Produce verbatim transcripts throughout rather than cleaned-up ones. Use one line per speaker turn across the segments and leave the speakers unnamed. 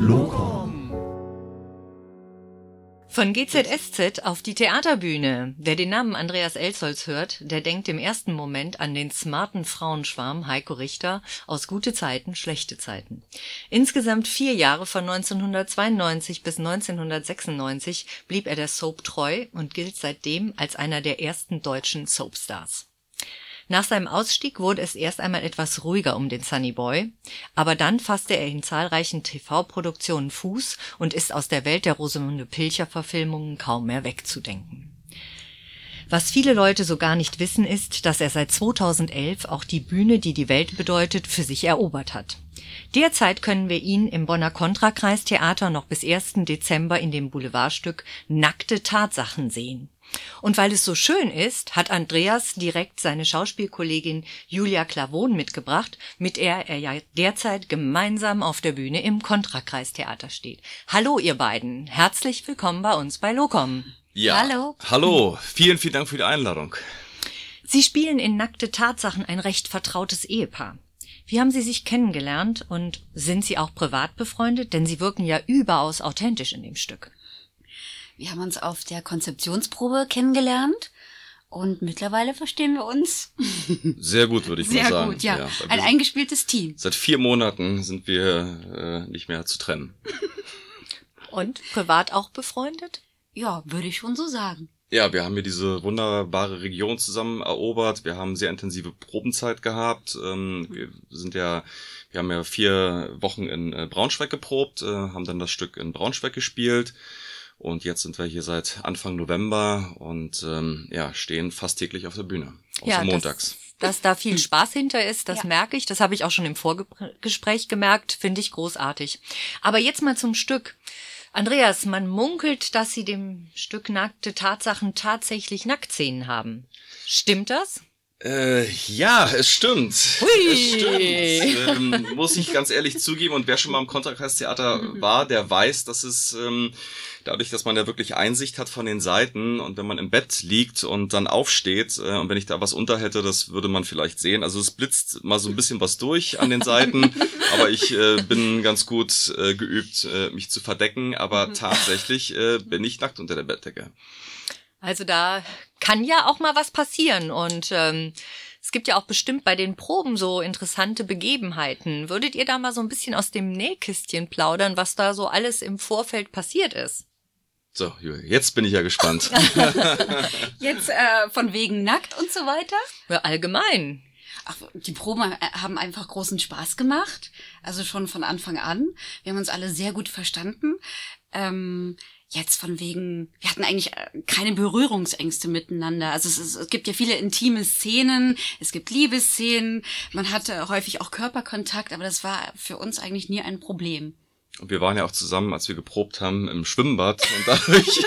Locom.
Von G Z S Z auf die Theaterbühne. Wer den Namen Andreas Elsholz hört, der denkt im ersten Moment an den smarten Frauenschwarm Heiko Richter aus Gute Zeiten, schlechte Zeiten. Insgesamt vier Jahre von neunzehnhundertzweiundneunzig bis neunzehnhundertsechsundneunzig blieb er der Soap treu und gilt seitdem als einer der ersten deutschen Soapstars. Nach seinem Ausstieg wurde es erst einmal etwas ruhiger um den Sunny Boy, aber dann fasste er in zahlreichen T V-Produktionen Fuß und ist aus der Welt der Rosamunde Pilcher-Verfilmungen kaum mehr wegzudenken. Was viele Leute so gar nicht wissen, ist, dass er seit zweitausendelf auch die Bühne, die die Welt bedeutet, für sich erobert hat. Derzeit können wir ihn im Bonner Kontrakreistheater noch bis ersten Dezember in dem Boulevardstück Nackte Tatsachen sehen. Und weil es so schön ist, hat Andreas direkt seine Schauspielkollegin Julia Klavon mitgebracht, mit der er ja derzeit gemeinsam auf der Bühne im Kontrakreistheater steht. Hallo ihr beiden, herzlich willkommen bei uns bei Locom.
Ja,
hallo.
Hallo, vielen, vielen Dank für die Einladung.
Sie spielen in Nackte Tatsachen ein recht vertrautes Ehepaar. Wie haben Sie sich kennengelernt und sind Sie auch privat befreundet? Denn Sie wirken ja überaus authentisch in dem Stück.
Wir haben uns auf der Konzeptionsprobe kennengelernt und mittlerweile verstehen wir uns.
Sehr gut, würde ich
Sehr
mal sagen.
Sehr gut, ja.
ja
Ein eingespieltes Team.
Seit vier Monaten sind wir äh, nicht mehr zu trennen.
Und privat auch befreundet?
Ja, würde ich schon so sagen.
Ja, wir haben hier diese wunderbare Region zusammen erobert. Wir haben sehr intensive Probenzeit gehabt. Ähm, wir sind ja, wir haben ja vier Wochen in äh, Braunschweig geprobt, äh, haben dann das Stück in Braunschweig gespielt. Und jetzt sind wir hier seit Anfang November und ähm, ja, stehen fast täglich auf der Bühne, außer
ja,
montags.
Dass, dass da viel Spaß hinter ist, das
ja.
merke ich. Das habe ich auch schon im Vorgespräch gemerkt, finde ich großartig. Aber jetzt mal zum Stück. Andreas, man munkelt, dass Sie dem Stück Nackte Tatsachen tatsächlich Nacktszenen haben. Stimmt das?
Äh, ja, es stimmt.
Hui.
Es stimmt. Ähm, muss ich ganz ehrlich zugeben. Und wer schon mal im Kontrakreistheater war, der weiß, dass es ähm, dadurch, dass man ja wirklich Einsicht hat von den Seiten und wenn man im Bett liegt und dann aufsteht äh, und wenn ich da was unter hätte, das würde man vielleicht sehen. Also es blitzt mal so ein bisschen was durch an den Seiten, aber ich äh, bin ganz gut äh, geübt, äh, mich zu verdecken. Aber tatsächlich äh, bin ich nackt unter der Bettdecke.
Also da kann ja auch mal was passieren und ähm, es gibt ja auch bestimmt bei den Proben so interessante Begebenheiten. Würdet ihr da mal so ein bisschen aus dem Nähkistchen plaudern, was da so alles im Vorfeld passiert ist?
So, jetzt bin ich ja gespannt.
Jetzt äh, von wegen nackt und so weiter?
Ja, allgemein.
Ach, die Proben haben einfach großen Spaß gemacht, also schon von Anfang an. Wir haben uns alle sehr gut verstanden. Ähm, jetzt von wegen, wir hatten eigentlich keine Berührungsängste miteinander. Also es, ist, es gibt ja viele intime Szenen, es gibt Liebesszenen, man hatte häufig auch Körperkontakt, aber das war für uns eigentlich nie ein Problem.
Und wir waren ja auch zusammen, als wir geprobt haben, im Schwimmbad und dadurch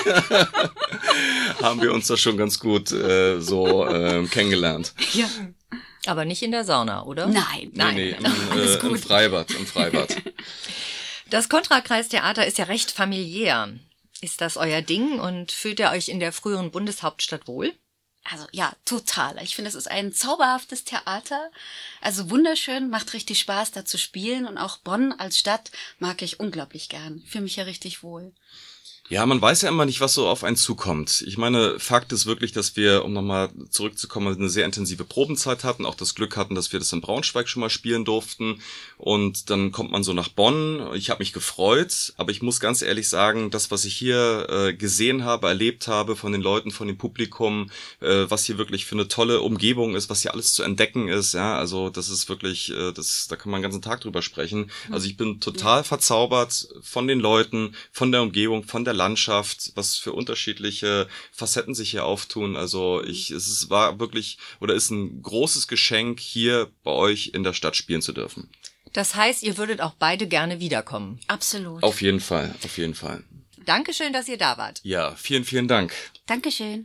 haben wir uns da schon ganz gut äh, so äh, kennengelernt.
Ja.
Aber nicht in der Sauna, oder?
Nein, nein.
Nee, nee, im, äh, im Freibad, im Freibad.
Das Kontrakreistheater ist ja recht familiär. Ist das euer Ding und fühlt ihr euch in der früheren Bundeshauptstadt wohl?
Also ja, total. Ich finde, es ist ein zauberhaftes Theater. Also wunderschön, macht richtig Spaß, da zu spielen. Und auch Bonn als Stadt mag ich unglaublich gern. Fühle mich ja richtig wohl.
Ja, man weiß ja immer nicht, was so auf einen zukommt. Ich meine, Fakt ist wirklich, dass wir, um nochmal zurückzukommen, eine sehr intensive Probenzeit hatten, auch das Glück hatten, dass wir das in Braunschweig schon mal spielen durften. Und dann kommt man so nach Bonn. Ich habe mich gefreut, aber ich muss ganz ehrlich sagen, das, was ich hier äh, gesehen habe, erlebt habe von den Leuten, von dem Publikum, äh, was hier wirklich für eine tolle Umgebung ist, was hier alles zu entdecken ist, ja, also das ist wirklich, äh, das, da kann man den ganzen Tag drüber sprechen. Also ich bin total verzaubert von den Leuten, von der Umgebung, von der Landschaft, was für unterschiedliche Facetten sich hier auftun. Also ich, es ist, war wirklich oder ist ein großes Geschenk, hier bei euch in der Stadt spielen zu dürfen.
Das heißt, ihr würdet auch beide gerne wiederkommen.
Absolut.
Auf jeden Fall, auf jeden Fall.
Dankeschön, dass ihr da wart.
Ja, vielen, vielen Dank.
Dankeschön.